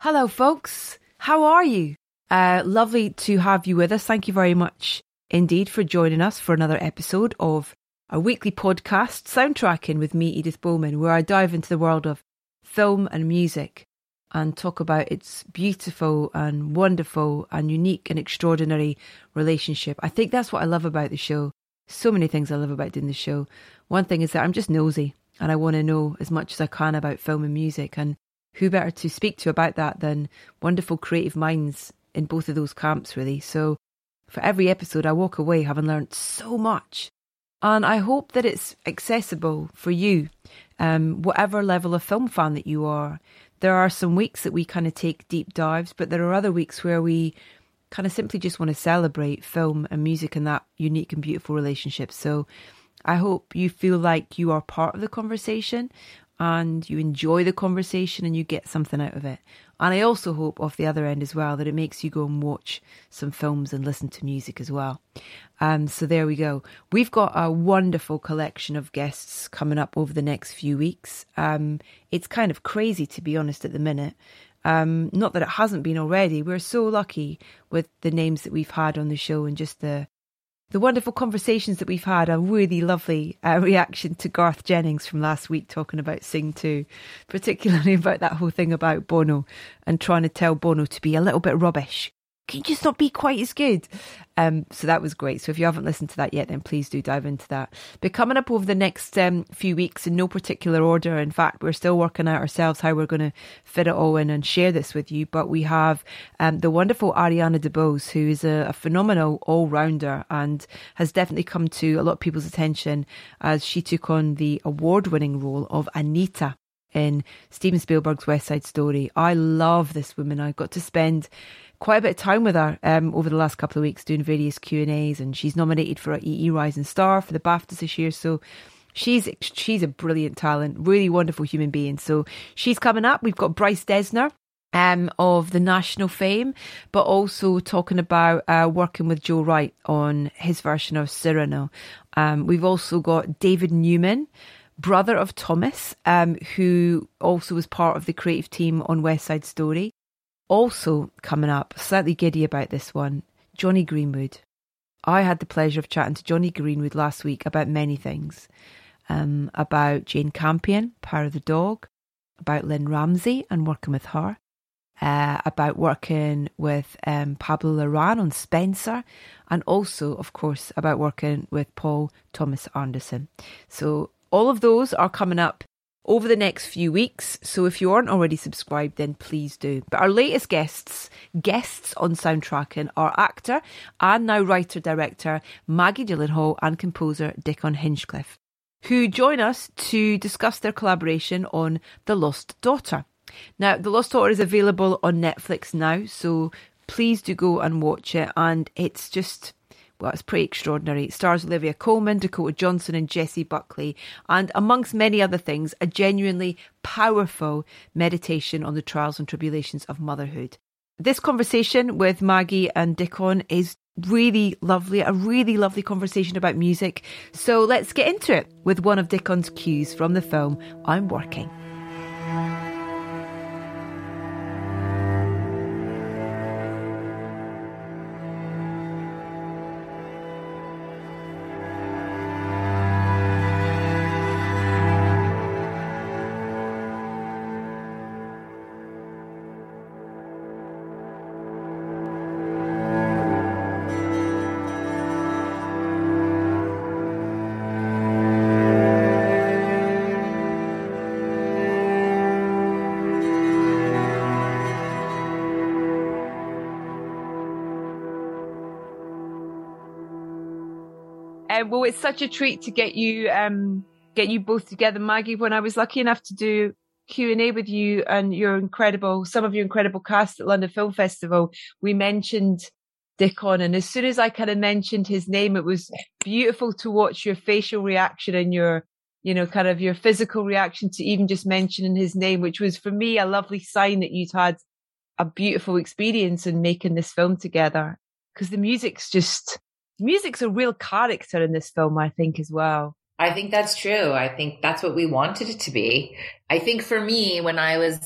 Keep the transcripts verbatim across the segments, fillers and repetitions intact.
Hello, folks. How are you? Uh, lovely to have you with us. Thank you very much indeed for joining us for another episode of our weekly podcast, Soundtracking with me, Edith Bowman, where I dive into the world of film and music and talk about its beautiful and wonderful and unique and extraordinary relationship. I think that's what I love about the show. So many things I love about doing the show. One thing is that I'm just nosy and I want to know as much as I can about film and music, and who better to speak to about that than wonderful creative minds in both of those camps, really. So for every episode, I walk away having learned so much. And I hope that it's accessible for you, um, whatever level of film fan that you are. There are some weeks that we kind of take deep dives, but there are other weeks where we kind of simply just want to celebrate film and music and that unique and beautiful relationship. So I hope you feel like you are part of the conversation and you enjoy the conversation and you get something out of it. And I also hope off the other end as well that it makes you go and watch some films and listen to music as well. Um, so there we go. We've got a wonderful collection of guests coming up over the next few weeks. Um, it's kind of crazy, to be honest, at the minute. Um, not that it hasn't been already. We're so lucky with the names that we've had on the show and just the The wonderful conversations that we've had. A really lovely uh, reaction to Garth Jennings from last week talking about Sing two, particularly about that whole thing about Bono and trying to tell Bono to be a little bit rubbish. Can you just not be quite as good? Um, so that was great. So if you haven't listened to that yet, then please do dive into that. But coming up over the next um, few weeks in no particular order. In fact, we're still working out ourselves how we're going to fit it all in and share this with you. But we have um, the wonderful Ariana DeBose, who is a, a phenomenal all-rounder and has definitely come to a lot of people's attention as she took on the award-winning role of Anita in Steven Spielberg's West Side Story. I love this woman. I got to spend quite a bit of time with her um, over the last couple of weeks doing various Q and A's, and she's nominated for a E E Rising Star for the BAFTAs this year. So she's she's a brilliant talent, really wonderful human being. So she's coming up. We've got Bryce Dessner um, of the national fame, but also talking about uh, working with Joe Wright on his version of Cyrano. Um, we've also got David Newman, brother of Thomas, um, who also was part of the creative team on West Side Story. Also coming up, slightly giddy about this one, Jonny Greenwood. I had the pleasure of chatting to Jonny Greenwood last week about many things. Um, about Jane Campion, Power of the Dog, about Lynn Ramsey and working with her, uh, about working with um, Pablo Larraín on Spencer, and also, of course, about working with Paul Thomas Anderson. So all of those are coming up over the next few weeks. So if you aren't already subscribed, then please do. But our latest guests, guests on Soundtracking are actor and now writer-director Maggie Gyllenhaal and composer Dickon Hinchcliffe, who join us to discuss their collaboration on The Lost Daughter. Now, The Lost Daughter is available on Netflix now, so please do go and watch it. And it's just, well, it's pretty extraordinary. It stars Olivia Colman, Dakota Johnson and Jessie Buckley, and amongst many other things, a genuinely powerful meditation on the trials and tribulations of motherhood. This conversation with Maggie and Dickon is really lovely, a really lovely conversation about music. So let's get into it with one of Dickon's cues from the film I'm Working. Uh, well, it's such a treat to get you um, get you both together, Maggie. When I was lucky enough to do Q and A with you and your incredible, some of your incredible cast at London Film Festival, we mentioned Dickon, and as soon as I kind of mentioned his name, it was beautiful to watch your facial reaction and your, you know, kind of your physical reaction to even just mentioning his name, which was for me a lovely sign that you'd had a beautiful experience in making this film together. Because the music's just, music's a real character in this film, I think, as well. I think that's true. I think that's what we wanted it to be. I think for me, when I was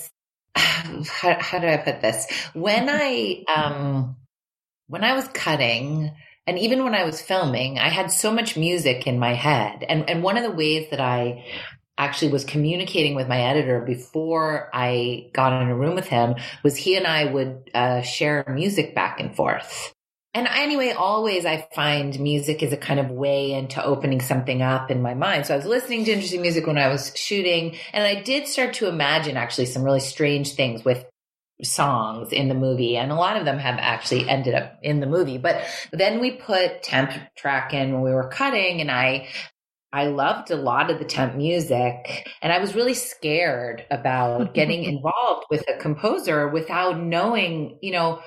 how, how do I put this? When I, um, when I was cutting, and even when I was filming, I had so much music in my head. And, and one of the ways that I actually was communicating with my editor before I got in a room with him was he and I would uh, share music back and forth. And anyway, always I find music is a kind of way into opening something up in my mind. So I was listening to interesting music when I was shooting, and I did start to imagine actually some really strange things with songs in the movie. And a lot of them have actually ended up in the movie. But then we put temp track in when we were cutting, and I I loved a lot of the temp music, and I was really scared about getting involved with a composer without knowing, you know,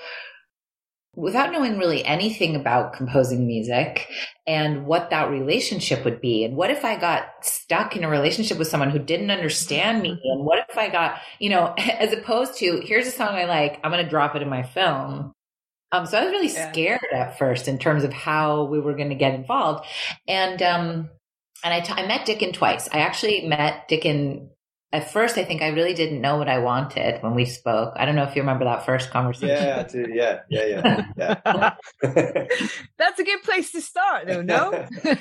without knowing really anything about composing music and what that relationship would be. And what if I got stuck in a relationship with someone who didn't understand me? And what if I got, you know, as opposed to, here's a song I like, I'm going to drop it in my film. Um, so I was really yeah. scared at first in terms of how we were going to get involved. And, um, And I, t- I met Dickon twice. I actually met Dickon at first. I think I really didn't know what I wanted when we spoke. I don't know if you remember that first conversation. Yeah, I do. Yeah, yeah, yeah. yeah. That's a good place to start, though, no?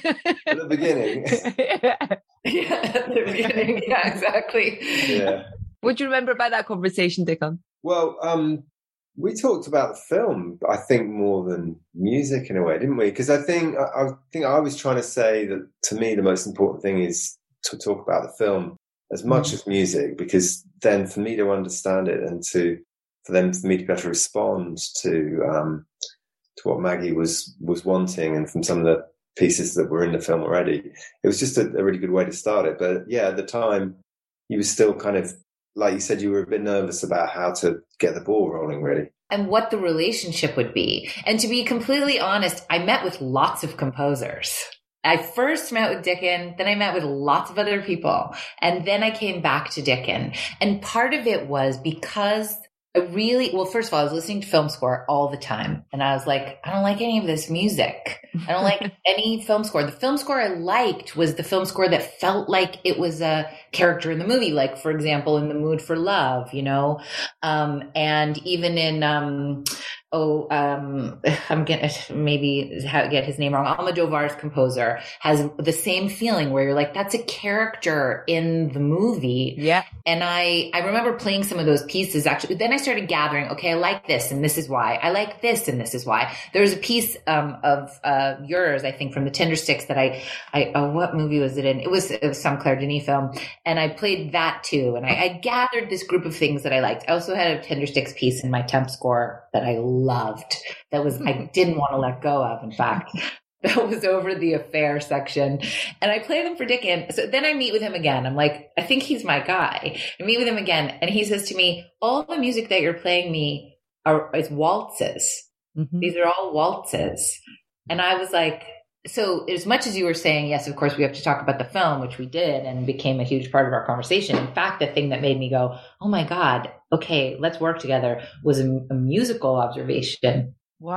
At the beginning. yeah. yeah, at the beginning. Yeah, exactly. Yeah. What do you remember about that conversation, Dickon? Well, um, we talked about the film, I think, more than music in a way, didn't we? Because I think I, I think I was trying to say that to me the most important thing is to talk about the film as much mm. as music, because then for me to understand it and to for them for me to be able to respond to um, to what Maggie was was wanting, and from some of the pieces that were in the film already, it was just a, a really good way to start it. But yeah, at the time, you were still kind of, like you said, you were a bit nervous about how to get the ball rolling, really. And what the relationship would be. And to be completely honest, I met with lots of composers. I first met with Dickon, then I met with lots of other people, and then I came back to Dickon. And part of it was because I really, well, first of all, I was listening to film score all the time. And I was like, I don't like any of this music. I don't like any film score. The film score I liked was the film score that felt like it was a character in the movie. Like, for example, in The Mood for Love, you know, um, and even in, um, oh, um, I'm going to maybe get his name wrong. Almodovar's composer has the same feeling where you're like, that's a character in the movie. Yeah. And I, I remember playing some of those pieces actually. Then I started gathering, okay, I like this and this is why. I like this and this is why. There was a piece, um, of, uh, yours, I think, from the Tindersticks that I, I, oh, what movie was it in? It was, it was some Claire Denis film. And I played that too. And I, I gathered this group of things that I liked. I also had a Tindersticks piece in my temp score that I loved. That was, I didn't want to let go of, in fact. That was over the affair section. And I play them for Dickon. So then I meet with him again. I'm like, I think he's my guy. I meet with him again. And he says to me, all the music that you're playing me are is waltzes. Mm-hmm. These are all waltzes. And I was like, so as much as you were saying, yes, of course, we have to talk about the film, which we did and became a huge part of our conversation. In fact, the thing that made me go, oh my God, okay, let's work together was a, a musical observation.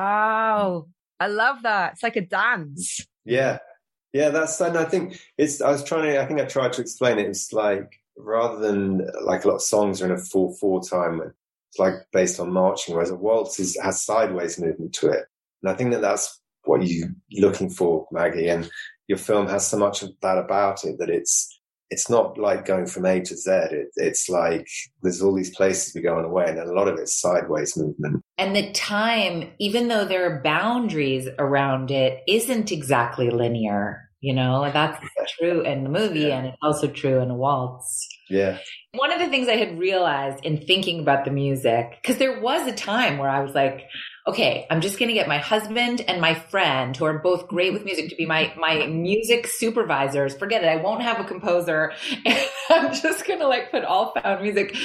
Wow. I love that. It's like a dance. Yeah. Yeah, that's, and I think it's, I was trying to, I think I tried to explain it. It's like, rather than like a lot of songs are in a four four time, it's like based on marching, whereas a waltz is, has sideways movement to it. And I think that that's what you're looking for, Maggie, and your film has so much of that about it that it's it's not like going from A to Z. It, it's like there's all these places we go on away, and a lot of it's sideways movement. And the time, even though there are boundaries around it, isn't exactly linear. You know, that's true in the movie, yeah. And it's also true in a waltz. Yeah. One of the things I had realized in thinking about the music, because there was a time where I was like, okay, I'm just going to get my husband and my friend, who are both great with music, to be my, my music supervisors. Forget it. I won't have a composer. I'm just going to like put all found music.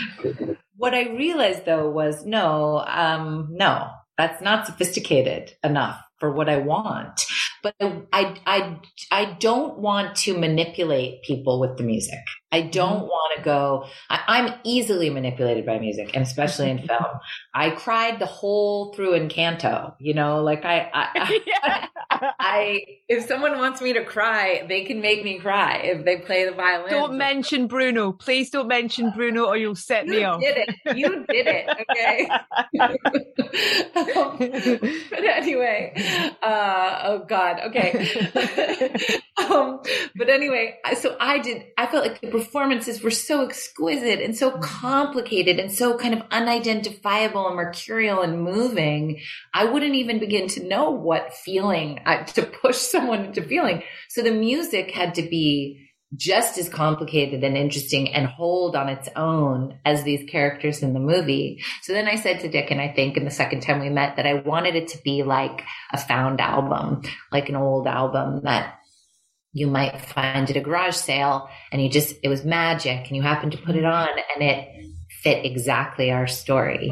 What I realized though was no, um, no, that's not sophisticated enough for what I want. But I, I, I don't want to manipulate people with the music. I don't mm-hmm. want to go. I, I'm easily manipulated by music, and especially in film. I cried the whole through Encanto. You know, like I, I, I, yeah. I, if someone wants me to cry, they can make me cry if they play the violin. Don't mention Bruno, please. Don't mention Bruno, or you'll set you me off. You did it. You did it. Okay. um, but anyway, uh, oh God. Okay. um, but anyway, so I did. I felt like the performances were so exquisite and so complicated and so kind of unidentifiable and mercurial and moving. I wouldn't even begin to know what feeling I, to push someone into feeling. So the music had to be just as complicated and interesting and hold on its own as these characters in the movie. So then I said to Dick, and I think in the second time we met, that I wanted it to be like a found album, like an old album that you might find at a garage sale, and you just, it was magic, and you happened to put it on and it fit exactly our story.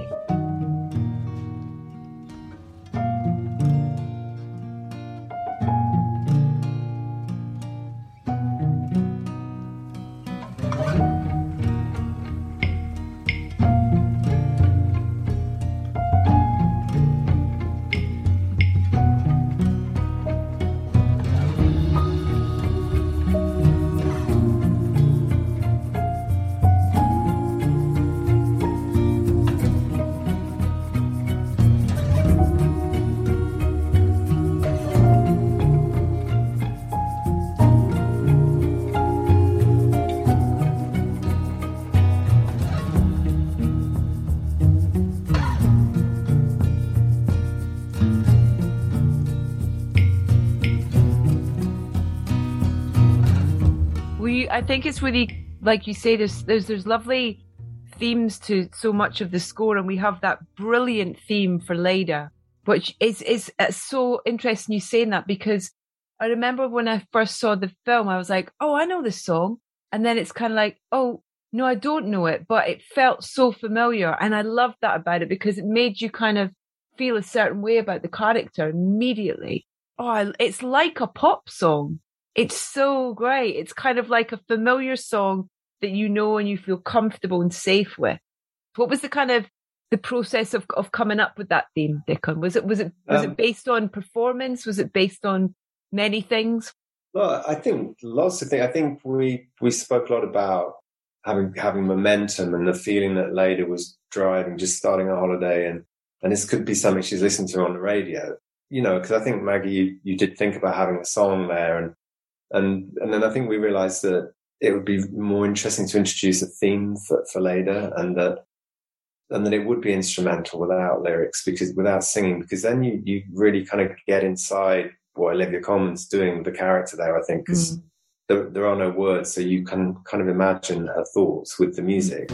I think it's really, like you say, there's, there's there's lovely themes to so much of the score, and we have that brilliant theme for Leda, which is is it's so interesting you saying that, because I remember when I first saw the film, I was like, oh, I know this song, and then it's kind of like, oh no, I don't know it, but it felt so familiar, and I loved that about it because it made you kind of feel a certain way about the character immediately. Oh, I, it's like a pop song. It's so great. It's kind of like a familiar song that you know and you feel comfortable and safe with. What was the kind of the process of, of coming up with that theme, Dickon? Was it was it was um, it based on performance? Was it based on many things? Well, I think lots of things. I think we we spoke a lot about having having momentum and the feeling that Leda was driving, just starting a holiday, and and this could be something she's listened to on the radio. You know, because I think Maggie, you, you did think about having a song there, and. And and then I think we realised that it would be more interesting to introduce a theme for, for Leda, and that and that it would be instrumental without lyrics, because without singing, because then you, you really kind of get inside what Olivia Colman's doing with the character there. I think because mm. there there are no words, so you can kind of imagine her thoughts with the music.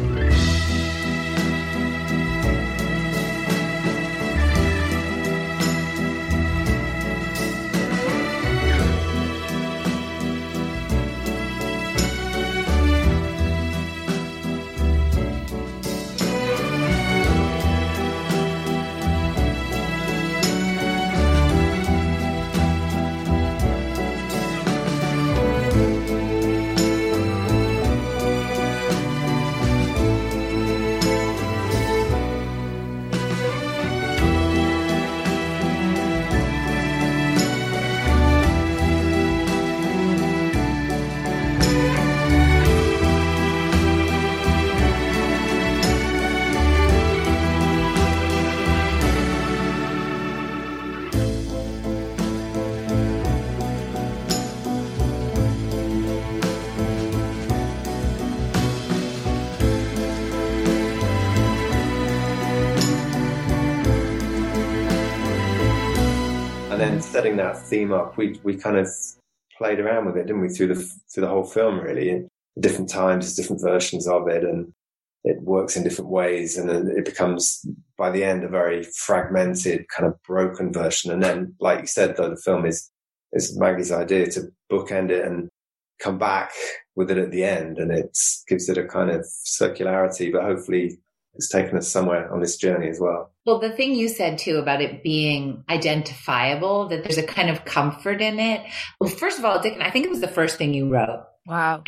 Setting that theme up, we we kind of played around with it, didn't we, through the through the whole film, really. At different times, different versions of it, and it works in different ways, and then it becomes, by the end, a very fragmented, kind of broken version. And then, like you said, though, the film is is Maggie's idea to bookend it and come back with it at the end, and it gives it a kind of circularity, but hopefully it's taken us somewhere on this journey as well. Well, the thing you said too about it being identifiable, that there's a kind of comfort in it. Well, first of all, Dick, I think it was the first thing you wrote. Wow. And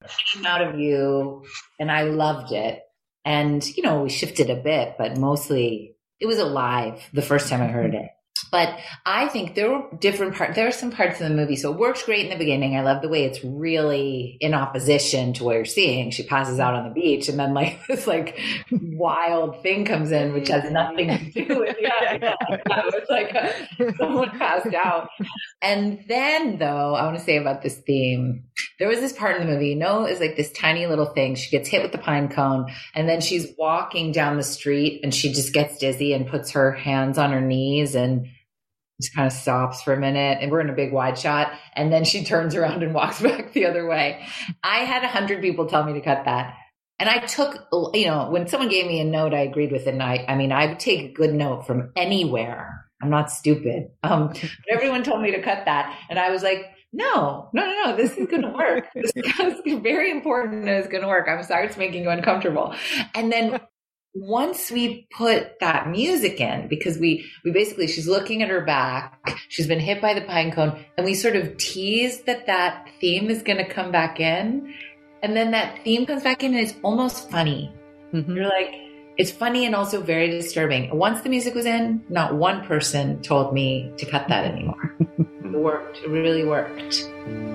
came out of you, and I loved it. And, you know, we shifted a bit, but mostly it was alive the first time I heard it. But I think there were different parts. There are some parts of the movie. So it works great in the beginning. I love the way it's really in opposition to what you're seeing. She passes out on the beach, and then like this like wild thing comes in, which has nothing to do with it. Yeah, yeah. It's like uh, someone passed out. And then though, I want to say about this theme, there was this part in the movie, you know, it's like this tiny little thing. She gets hit with the pine cone, and then she's walking down the street, and she just gets dizzy and puts her hands on her knees and just kind of stops for a minute, and we're in a big wide shot. And then she turns around and walks back the other way. I had a hundred people tell me to cut that. And I took, you know, when someone gave me a note, I agreed with it. And I, I mean, I would take a good note from anywhere. I'm not stupid. Um, but everyone told me to cut that. And I was like, no, no, no, no, this is going to work. This is very important and it's going to work. I'm sorry it's making you uncomfortable. And then once we put that music in, because we, we basically, she's looking at her back, she's been hit by the pine cone, and we sort of tease that that theme is going to come back in. And then that theme comes back in and it's almost funny. Mm-hmm. You're like, it's funny and also very disturbing. Once the music was in, not one person told me to cut that anymore. It worked. It really worked.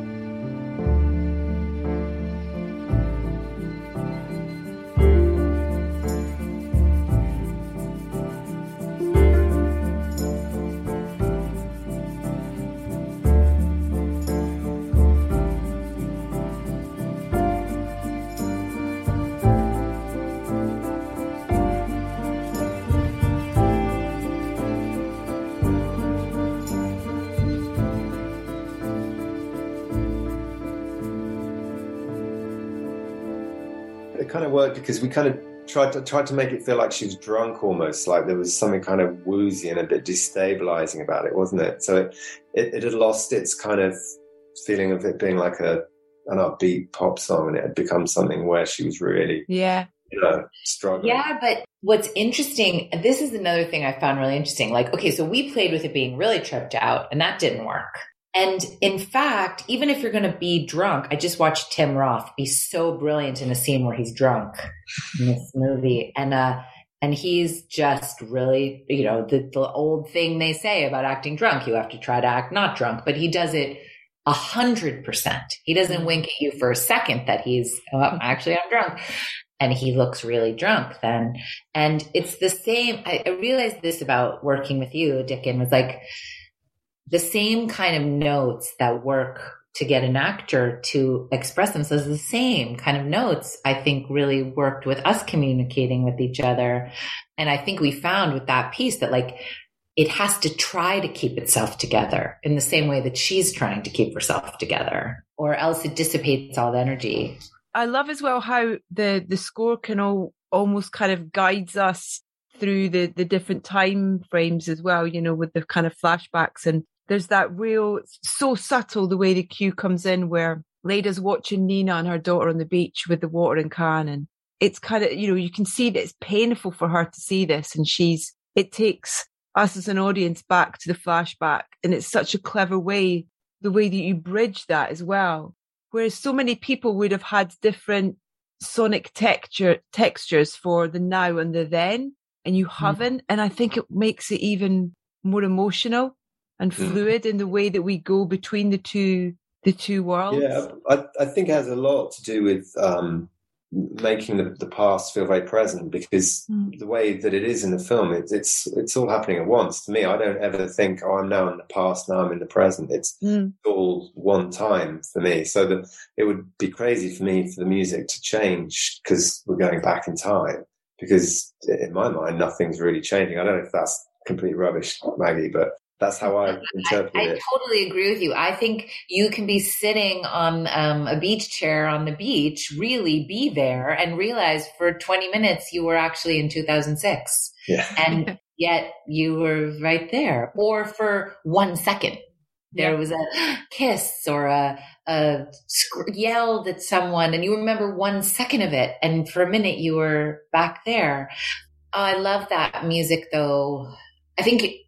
It kind of worked because we kind of tried to tried to make it feel like she was drunk almost, like there was something kind of woozy and a bit destabilizing about it, wasn't it? So it, it, it had lost its kind of feeling of it being like a an upbeat pop song, and it had become something where she was really, yeah, you know, struggling. Yeah, but what's interesting, this is another thing I found really interesting. Like, okay, so we played with it being really tripped out, and that didn't work. And in fact, even if you're going to be drunk, I just watched Tim Roth be so brilliant in a scene where he's drunk in this movie. And, uh, and he's just really, you know, the, the old thing they say about acting drunk, you have to try to act not drunk, but he does it a hundred percent. He doesn't wink at you for a second that he's, oh, actually, I'm drunk. And he looks really drunk then. And it's the same. I, I realized this about working with you, Dickon, was like, the same kind of notes that work to get an actor to express themselves, the same kind of notes, I think really worked with us communicating with each other. And I think we found with that piece that like, it has to try to keep itself together in the same way that she's trying to keep herself together, or else it dissipates all the energy. I love as well how the, the score can all, almost kind of guides us through the, the different time frames as well, you know, with the kind of flashbacks. And there's that real, so subtle, the way the cue comes in where Leda's watching Nina and her daughter on the beach with the watering can. And it's kind of, you know, you can see that it's painful for her to see this. And she's, it takes us as an audience back to the flashback. And it's such a clever way, the way that you bridge that as well. Whereas so many people would have had different sonic texture, textures for the now and the then, and you haven't. Mm. And I think it makes it even more emotional and fluid mm. in the way that we go between the two the two worlds. Yeah, I, I think it has a lot to do with um, making the, the past feel very present, because mm. the way that it is in the film, it, it's it's all happening at once. To me, I don't ever think, oh, I'm now in the past, now I'm in the present. It's mm. all one time for me. So that it would be crazy for me for the music to change because we're going back in time, because in my mind, nothing's really changing. I don't know if that's complete rubbish, Maggie, but that's how I interpret I, I it. I totally agree with you. I think you can be sitting on um, a beach chair on the beach, really be there, and realize for twenty minutes you were actually in two thousand six. Yeah. And yet you were right there. Or for one second, there yeah. was a kiss or a, a sc- yelled at someone, and you remember one second of it. And for a minute you were back there. Oh, I love that music, though. I think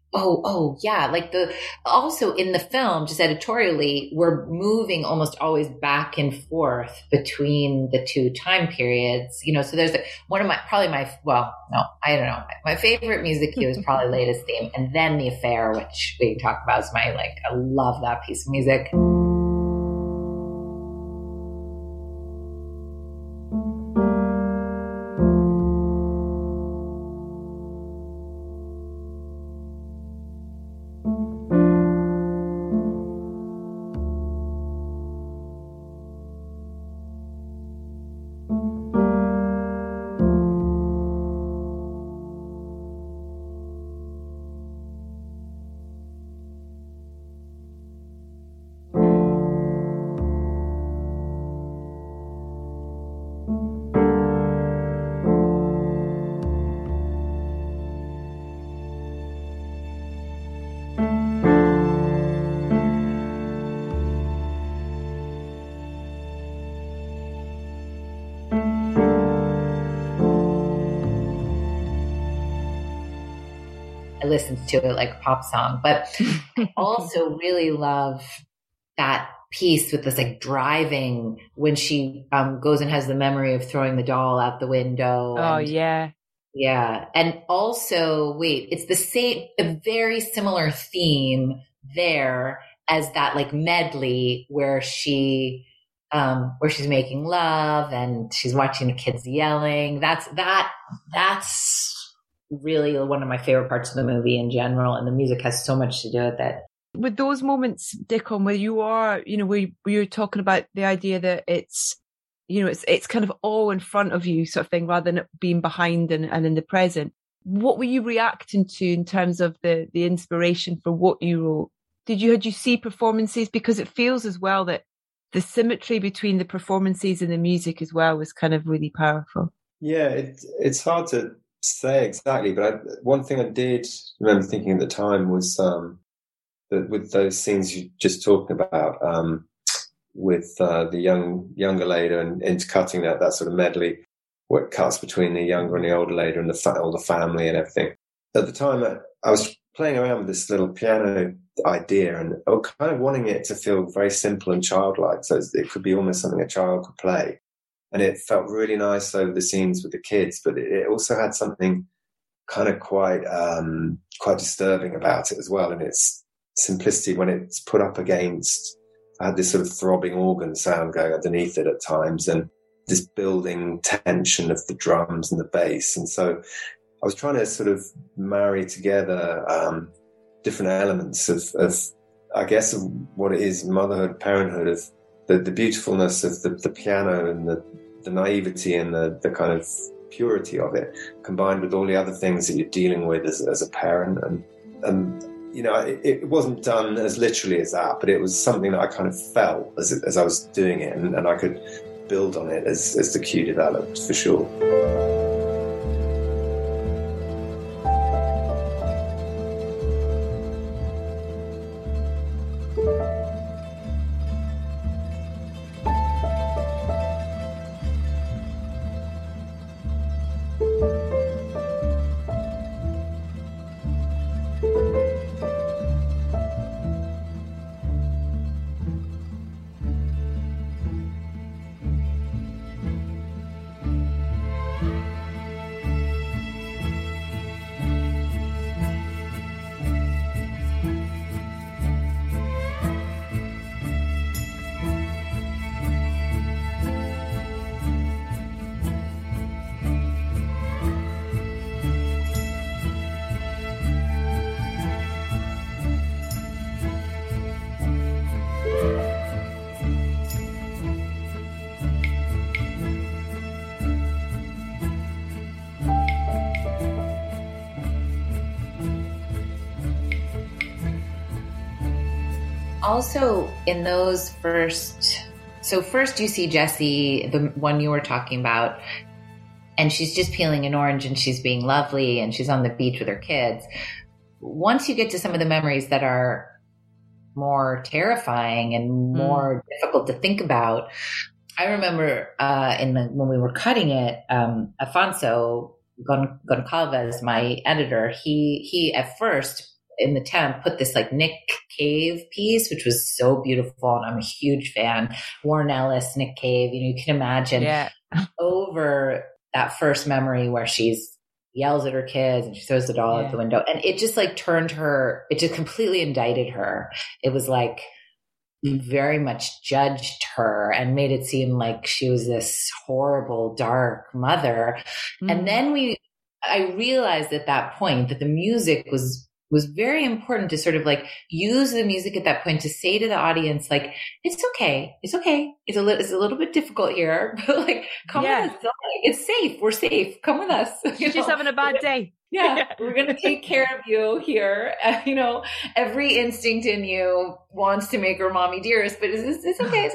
Oh, oh, yeah. Like the, also in the film, just editorially, we're moving almost always back and forth between the two time periods, you know, so there's a, one of my, probably my, well, no, I don't know. My favorite music cue is probably Latest Theme. And then The Affair, which we can talk about, is my, like, I love that piece of music. Listens to it like a pop song, but I also really love that piece with this like driving when she um, goes and has the memory of throwing the doll out the window. Oh and, yeah. Yeah. And also, wait, it's the same, a very similar theme there as that like medley where she, um, where she's making love and she's watching the kids yelling. That's, that, that's, really one of my favorite parts of the movie in general, and the music has so much to do with it. With those moments, Dickon, where you are, you know, where, where you're talking about the idea that it's, you know, it's it's kind of all in front of you sort of thing, rather than it being behind and, and in the present. What were you reacting to in terms of the the inspiration for what you wrote? Did you had you see performances? Because it feels as well that the symmetry between the performances and the music as well was kind of really powerful. Yeah, it, it's hard to say exactly, but I, one thing I did remember thinking at the time was um, that with those scenes you're just talking about, um, with uh, the young younger Leda and intercutting that that sort of medley where it cuts between the younger and the older Leda and the fa- older family and everything. At the time, I, I was playing around with this little piano idea, and I was kind of wanting it to feel very simple and childlike, so it could be almost something a child could play. And it felt really nice over the scenes with the kids, but it also had something kind of quite um, quite disturbing about it as well. And its simplicity when it's put up against, I had this sort of throbbing organ sound going underneath it at times, and this building tension of the drums and the bass. And so I was trying to sort of marry together um, different elements of, of, I guess, of what it is, motherhood, parenthood, of the, the beautifulness of the, the piano and the, the naivety and the, the kind of purity of it, combined with all the other things that you're dealing with as, as a parent. And, and you know, it, it wasn't done as literally as that, but it was something that I kind of felt as, as I was doing it, and, and I could build on it as, as the cue developed, for sure. Also, in those first, so first you see Jessie, the one you were talking about, and she's just peeling an orange and she's being lovely and she's on the beach with her kids. Once you get to some of the memories that are more terrifying and more mm. difficult to think about, I remember uh, in the, when we were cutting it, um, Afonso Gon- Goncalves, my editor, he he at first in the temp put this like Nick Cave piece, which was so beautiful. And I'm a huge fan. Warren Ellis, Nick Cave, you know, you can imagine Yeah. over that first memory where she's yells at her kids and she throws the doll Yeah. out the window. And it just like turned her, it just completely indicted her. It was like, very much judged her and made it seem like she was this horrible, dark mother. Mm. And then we, I realized at that point that the music was, was very important to sort of like use the music at that point to say to the audience, like, it's okay. It's okay. It's a little, it's a little bit difficult here, but like, come yeah. with us. It's safe. We're safe. Come with us. She's just having a bad day. Yeah, yeah, we're going to take care of you here. Uh, you know, every instinct in you wants to make her mommy dearest, but it's, it's okay,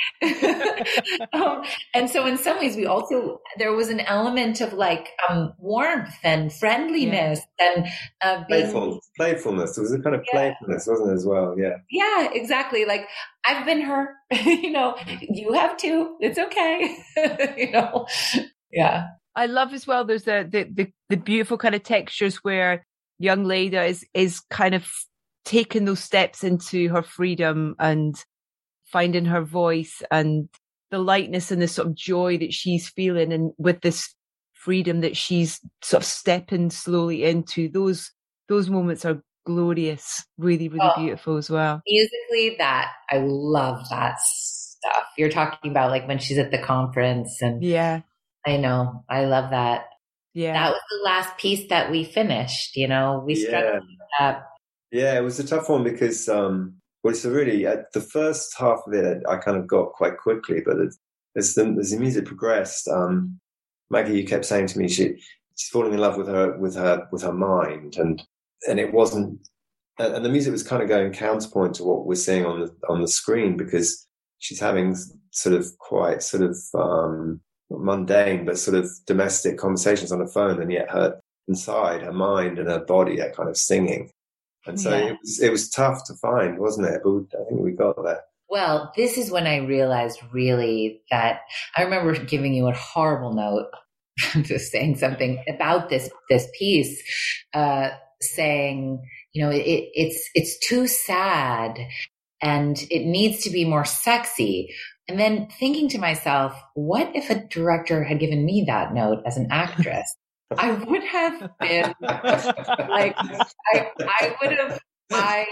it's okay. um, and so in some ways, we also, there was an element of like um, warmth and friendliness yeah. and uh, being, Playful, playfulness. There was a kind of yeah. playfulness, wasn't it, as well? Yeah. Yeah, exactly. Like, I've been her, you know, you have too. It's okay. you know, yeah. I love as well, there's the, the, the, the beautiful kind of textures where young Leda is, is kind of taking those steps into her freedom and finding her voice and the lightness and the sort of joy that she's feeling. And with this freedom that she's sort of stepping slowly into, those, those moments are glorious, really, really oh, beautiful as well. Musically, that, I love that stuff. You're talking about like when she's at the conference and yeah. I know. I love that. Yeah. That was the last piece that we finished, you know, we struggled with that. Yeah, it was a tough one because, um, well, it's a really, uh, the first half of it, I kind of got quite quickly, but as, as, the, as the music progressed, um, Maggie, you kept saying to me, she, she's falling in love with her, with her, with her mind. And, and it wasn't, and, and the music was kind of going counterpoint to what we're seeing on the, on the screen because she's having sort of quite sort of, um, mundane but sort of domestic conversations on the phone, and yet her inside her mind and her body are kind of singing, and so yeah. it was it was tough to find, wasn't it? But I think we got there. Well, this is when I realized really that I remember giving you a horrible note, just saying something about this this piece, uh, saying, you know, it, it's it's too sad and it needs to be more sexy. And then thinking to myself, what if a director had given me that note as an actress? I would have been like, I, I would have, I,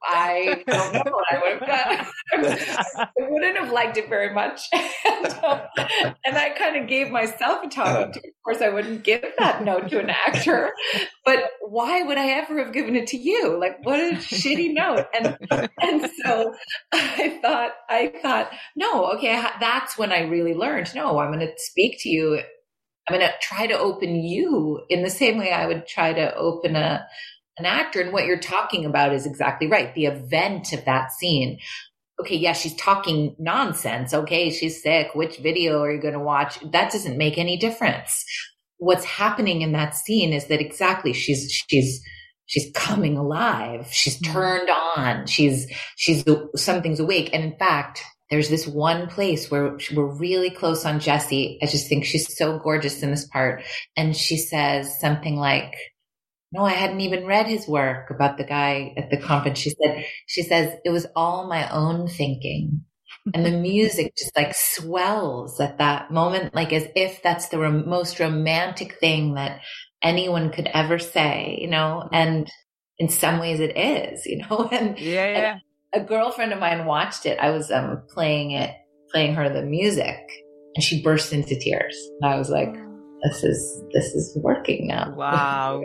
I don't know what I would have done. I wouldn't have liked it very much. And, um, and I kind of gave myself a talking to. Of course, I wouldn't give that note to an actor, but why would I ever have given it to you? Like, what a shitty note. And, and so I thought, I thought, no, okay, that's when I really learned, no, I'm going to speak to you. I'm going to try to open you in the same way I would try to open a, an actor. And what you're talking about is exactly right. The event of that scene. Okay, yeah, she's talking nonsense. Okay, she's sick. Which video are you going to watch? That doesn't make any difference. What's happening in that scene is that exactly she's, she's, she's coming alive. She's turned on. She's, she's, something's awake. And in fact, there's this one place where we're really close on Jessie. I just think she's so gorgeous in this part. And she says something like, no, I hadn't even read his work about the guy at the conference. She said, she says, it was all my own thinking. And the music just like swells at that moment, like as if that's the rom- most romantic thing that anyone could ever say, you know, and in some ways it is, you know, and, yeah, yeah. and a girlfriend of mine watched it. I was um, playing it, playing her the music, and she burst into tears. And I was like, this is, this is working now. Wow.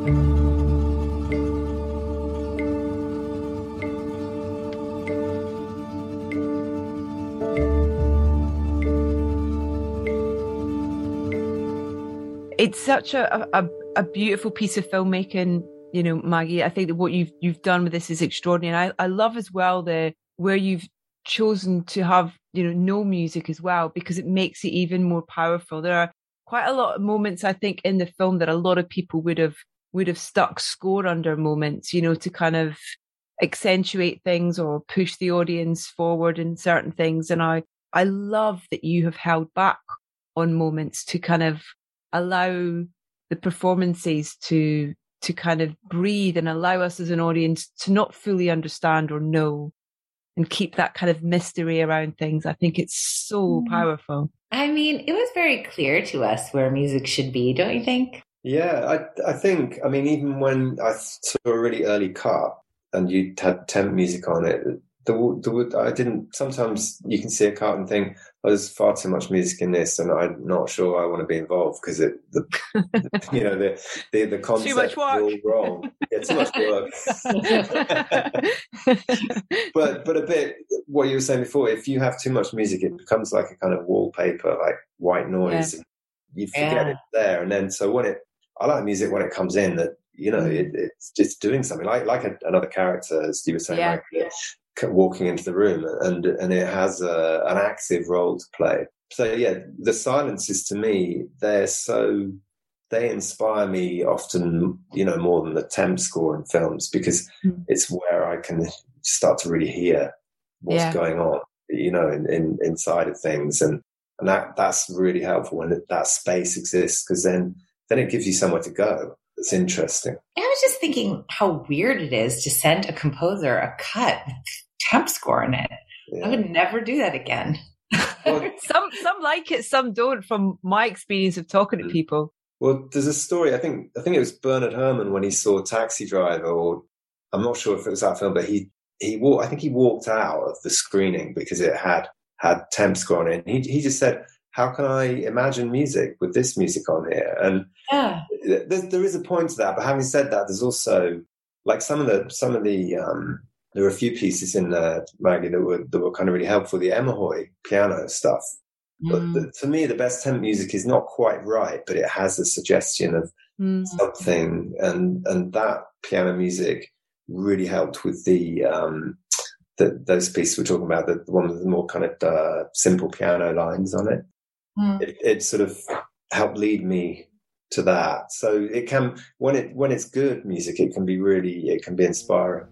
It's such a, a a beautiful piece of filmmaking, you know, Maggie. I think that what you've you've done with this is extraordinary. And I, I love as well the where you've chosen to have, you know, no music as well, because it makes it even more powerful. There are quite a lot of moments, I think, in the film that a lot of people would have would have stuck score under moments, you know, to kind of accentuate things or push the audience forward in certain things. And I I love that you have held back on moments to kind of allow the performances to to kind of breathe and allow us as an audience to not fully understand or know, and keep that kind of mystery around things. I think it's so powerful. I mean, it was very clear to us where music should be, don't you think? Yeah, I I think, I mean, even when I saw a really early cut and you had temp music on it, the, the, I didn't, sometimes you can see a cut and think, oh, there's far too much music in this, and I'm not sure I want to be involved because it, the, you know, the the, the concept too much work. is all wrong. Yeah, too much work. but but a bit, what you were saying before, if you have too much music, it becomes like a kind of wallpaper, like white noise. Yeah. And you forget Yeah. it's there, and then so when it, I like music when it comes in that, you know, Mm. it, it's just doing something, like like a, another character, as you were saying, Yeah. like yeah, walking into the room, and and it has a, an active role to play. So yeah, the silences to me, they're so, they inspire me often, you know, more than the temp score in films, because Mm. it's where I can start to really hear what's Yeah. going on, you know, in, in inside of things, and and that that's really helpful when that space exists, because then then it gives you somewhere to go. It's interesting. I was just thinking how weird it is to send a composer a cut with temp score in it. Yeah. I would never do that again. Well, Some some like it, some don't. From my experience of talking to people. Well, there's a story. I think I think it was Bernard Herrmann when he saw Taxi Driver, or I'm not sure if it was that film, but he he walked. I think he walked out of the screening because it had had temp score on it. And he he just said, "How can I imagine music with this music on here?" And Yeah. there, there is a point to that. But having said that, there's also like some of the some of the um, there were a few pieces in there, Maggie, that were that were kind of really helpful. The Emma Hoy piano stuff. But Mm. the, to me, the best temp music is not quite right, but it has a suggestion of Mm. something, and and that piano music really helped with the um, the, those pieces we're talking about. The, the one with the more kind of uh, simple piano lines on it. Mm. It, it sort of helped lead me to that. So it can, when it when it's good music, it can be really, it can be inspiring.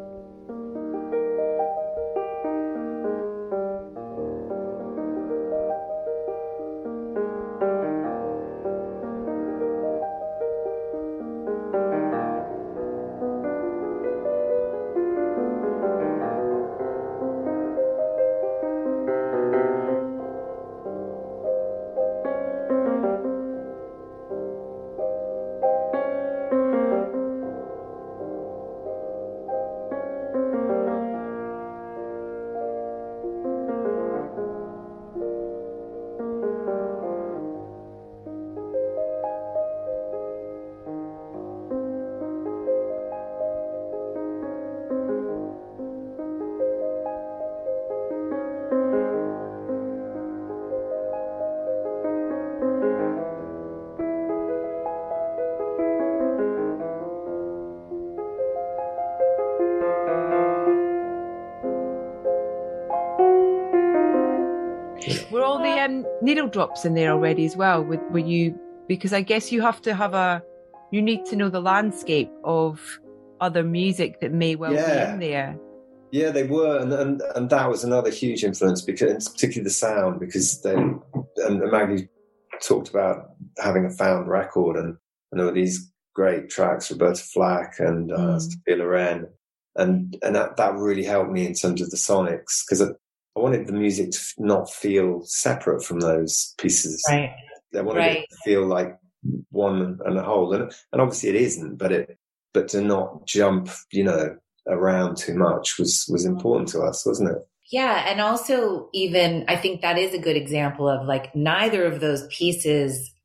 Were all the um, needle drops in there already as well? With were you, because I guess you have to have a, you need to know the landscape of other music that may well Yeah. be in there. Yeah, they were, and, and and that was another huge influence, because particularly the sound, because they and, and Maggie talked about having a found record, and, and there were these great tracks, Roberta Flack and uh, Mm. Sophia Loren, and and that, that really helped me in terms of the sonics, because I, I wanted the music to not feel separate from those pieces. Right. I wanted Right. it to feel like one and a whole, and and obviously it isn't, but it but to not jump, you know, around too much was was important to us, wasn't it? Yeah. And also, even I think that is a good example of like neither of those pieces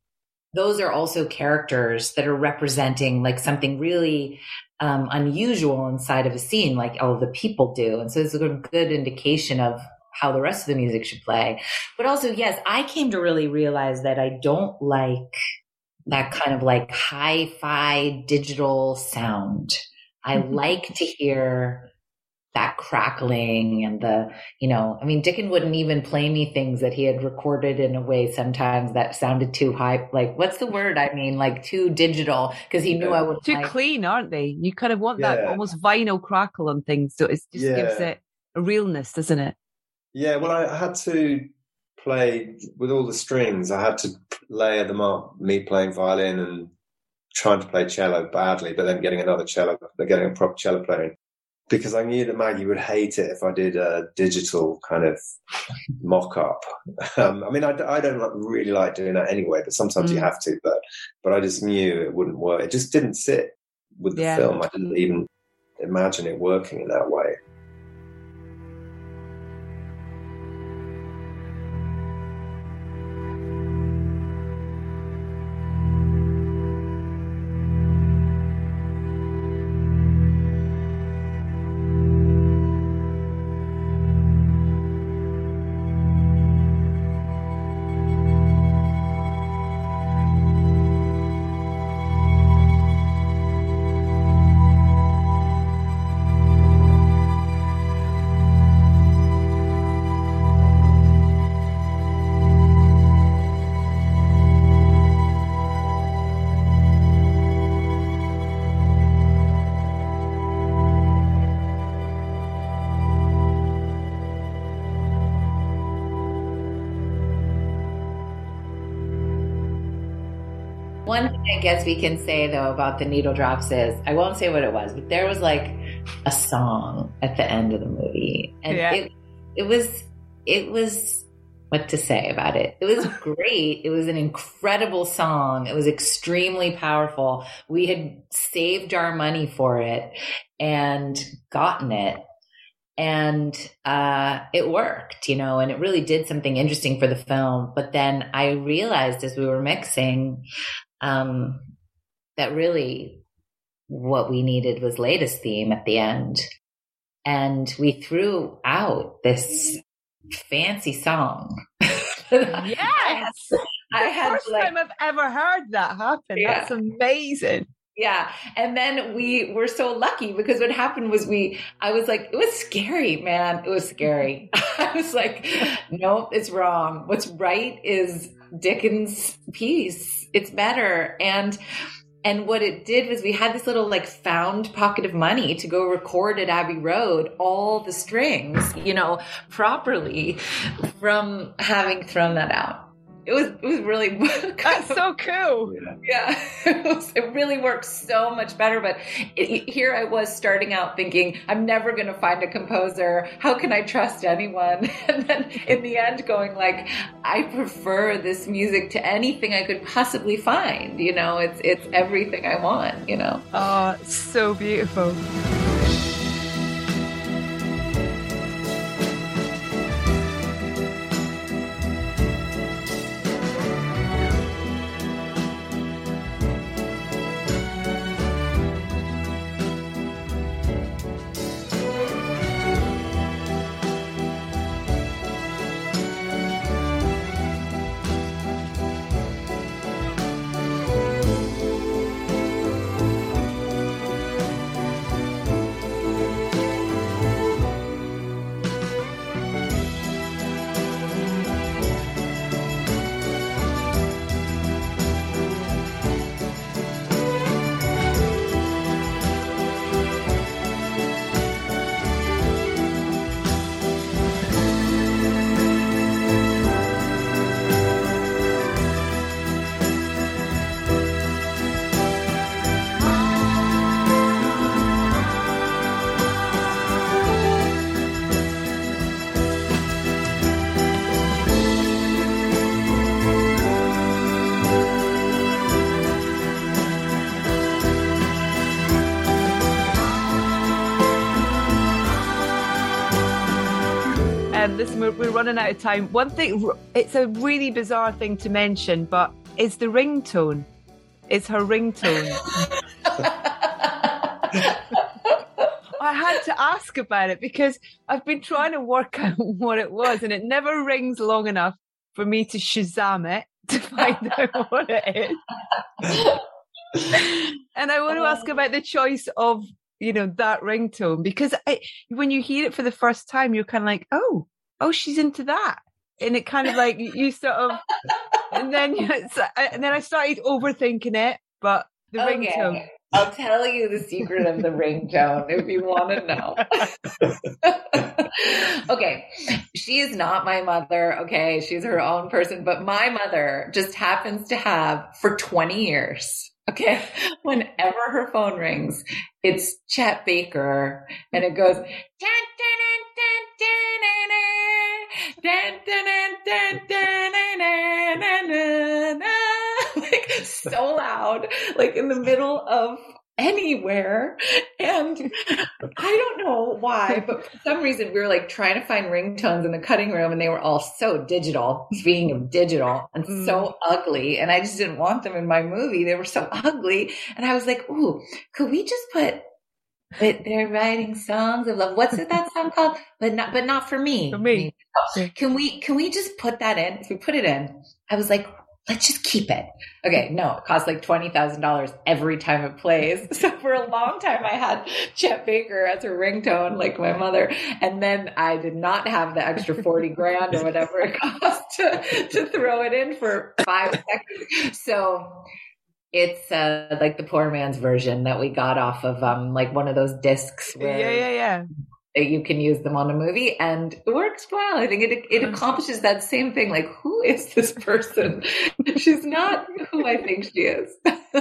those are also characters that are representing like something really um, unusual inside of a scene, like all the people do. And so it's a good indication of how the rest of the music should play. But also, yes, I came to really realize that I don't like that kind of like hi-fi digital sound. I like to hear that crackling and the, you know, I mean, Dickens wouldn't even play me things that he had recorded in a way sometimes that sounded too high. Like, what's the word? I mean, like too digital, because he knew I would too like, clean, aren't they? You kind of want Yeah. that almost vinyl crackle and things. So it just Yeah. gives it a realness, doesn't it? Yeah, well, I had to play with all the strings. I had to layer them up, me playing violin and trying to play cello badly, but then getting another cello, getting a proper cello player in. Because I knew that Maggie would hate it if I did a digital kind of mock-up. Um, I mean, I, I don't like, really like doing that anyway, but sometimes mm. you have to. But but I just knew it wouldn't work. It just didn't sit with the yeah. film. I didn't even imagine it working in that way. One thing I guess we can say, though, about the needle drops is, I won't say what it was, but there was like a song at the end of the movie. And yeah. it, it was, it was, what to say about it? It was great. It was an incredible song. It was extremely powerful. We had saved our money for it and gotten it. And uh, it worked, you know, and it really did something interesting for the film. But then I realized as we were mixing um, that really what we needed was Layda's theme at the end. And we threw out this fancy song. Yes! I the had first like, time I've ever heard that happen. Yeah. That's amazing. Yeah. And then we were so lucky because what happened was we, I was like, it was scary, man. It was scary. I was like, no, it's wrong. What's right is Dickens' piece. It's better. And, and what it did was we had this little like found pocket of money to go record at Abbey Road, all the strings, you know, properly from having thrown that out. It was, it was really, that's so cool. Yeah, it, was, it really worked so much better. But it, here I was starting out thinking, I'm never going to find a composer. How can I trust anyone? And then in the end going like, I prefer this music to anything I could possibly find. You know, it's, it's everything I want, you know? Oh, it's so beautiful. Listen, we're, we're running out of time. One thing, it's a really bizarre thing to mention, but it's the ringtone. It's her ringtone. I had to ask about it because I've been trying to work out what it was, and it never rings long enough for me to Shazam it to find out what it is. And I want to ask about the choice of, you know, that ringtone, because I, when you hear it for the first time, you're kind of like, oh, oh, she's into that. And it kind of like, you sort of, and then, and then I started overthinking it, but the okay. ringtone. I'll tell you the secret of the ringtone if you want to know. Okay. She is not my mother. Okay. She's her own person, but my mother just happens to have for twenty years. Okay. Whenever her phone rings, it's Chet Baker and it goes, dun, dun, dun, dun, dun, dun, dun, dun, dun, dun, dun, like so loud, like in the middle of anywhere. And I don't know why, but for some reason we were like trying to find ringtones in the cutting room and they were all so digital, speaking of digital, and mm. so ugly. And I just didn't want them in my movie. They were so ugly. And I was like, ooh, could we just put, but they're writing songs of love. What's it, that song called? But not, but not for me. For me. Can we, can we just put that in? If we put it in, I was like, let's just keep it. Okay. No, it costs like twenty thousand dollars every time it plays. So for a long time I had Chet Baker as a ringtone, like my mother. And then I did not have the extra forty grand or whatever it cost to, to throw it in for five seconds. So it's uh, like the poor man's version that we got off of um, like one of those discs where yeah, yeah, yeah. you can use them on a movie, and it works well. I think it it accomplishes that same thing. Like, who is this person? She's not who I think she is.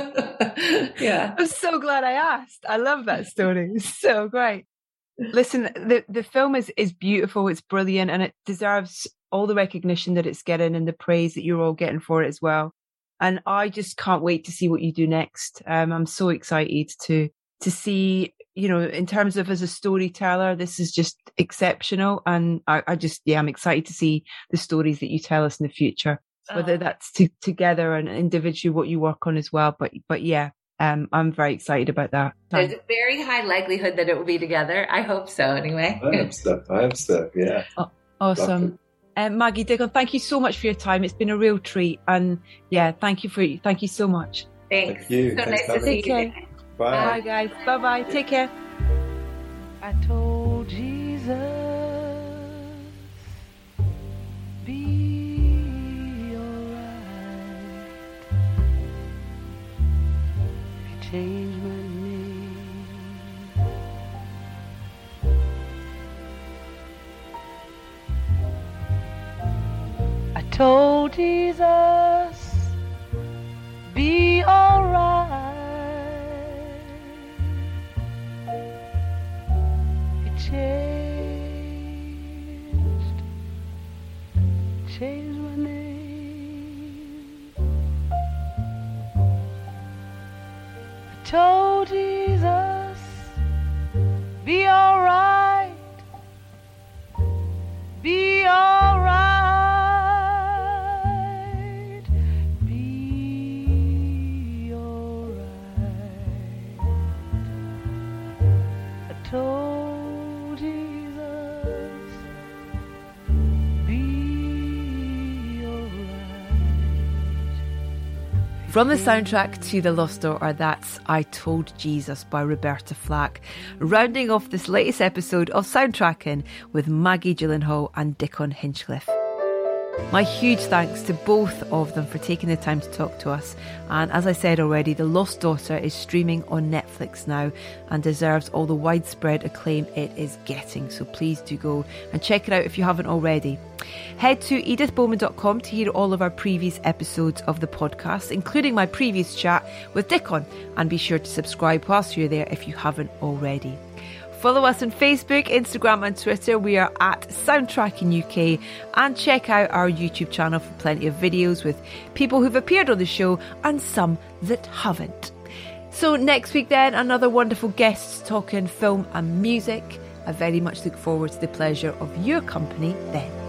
Yeah. I'm so glad I asked. I love that story. It's so great. Listen, the, the film is, is beautiful. It's brilliant, and it deserves all the recognition that it's getting and the praise that you're all getting for it as well. And I just can't wait to see what you do next. Um, I'm so excited to to see, you know, in terms of as a storyteller, this is just exceptional. And I, I just, yeah, I'm excited to see the stories that you tell us in the future, whether oh. that's to, together and individually what you work on as well. But, but yeah, um, I'm very excited about that. There's a very high likelihood that it will be together. I hope so anyway. I hope so. I hope so. Yeah. Oh, awesome. Um, Maggie Dickon, thank you so much for your time. It's been a real treat. And yeah, thank you for thank you so much. Thanks. Thank you. So Thanks nice to see you. Bye. Bye, guys. Bye-bye. Take care. I told Jesus, be alright. He changed my name. I told Jesus, be alright. Changed, changed my name. I told Jesus, be alright, be alright, be alright. I told From the soundtrack to The Lost Daughter, that's I Told Jesus by Roberta Flack, rounding off this latest episode of Soundtracking with Maggie Gyllenhaal and Dickon Hinchcliffe. My huge thanks to both of them for taking the time to talk to us. And as I said already, The Lost Daughter is streaming on Netflix now and deserves all the widespread acclaim it is getting. So please do go and check it out if you haven't already. Head to edith bowman dot com to hear all of our previous episodes of the podcast, including my previous chat with Dickon. And be sure to subscribe whilst you're there if you haven't already. Follow us on Facebook, Instagram and Twitter. We are at Soundtracking U K, and check out our YouTube channel for plenty of videos with people who've appeared on the show and some that haven't. So next week then, another wonderful guest talking film and music. I very much look forward to the pleasure of your company then.